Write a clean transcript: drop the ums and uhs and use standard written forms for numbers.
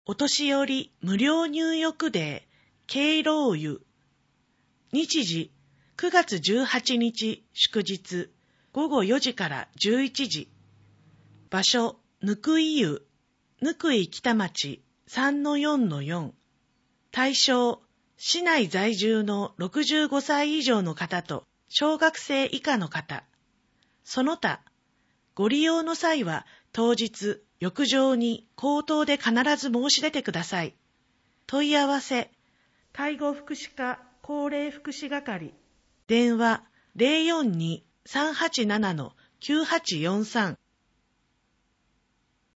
お年寄り無料入浴デー敬老湯。日時9月18日祝日午後4時から11時。場所ぬくい湯、ぬくい北町 3-4-4。対象市内在住の65歳以上の方と小学生以下の方。その他、ご利用の際は当日、浴場に口頭で必ず申し出てください。問い合わせ、介護福祉課高齢福祉係。電話 042-387-9843